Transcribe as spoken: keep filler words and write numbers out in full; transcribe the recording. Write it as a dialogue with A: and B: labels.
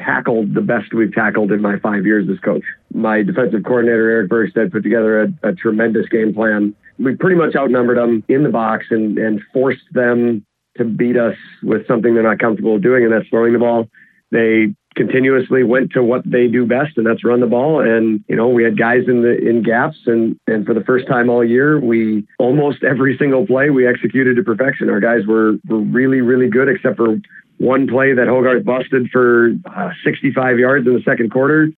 A: tackled the best we've tackled in my five years as coach. My defensive coordinator, Eric Burstead, put together a, a tremendous game plan. We pretty much outnumbered them in the box and, and forced them to beat us with something they're not comfortable doing, and that's throwing the ball. They continuously went to what they do best, and that's run the ball. And, you know, we had guys in the in gaps, and, and for the first time all year, we almost every single play we executed to perfection. Our guys were, were really, really good, except for one play that Hogarth busted for uh, sixty-five yards in the second quarter.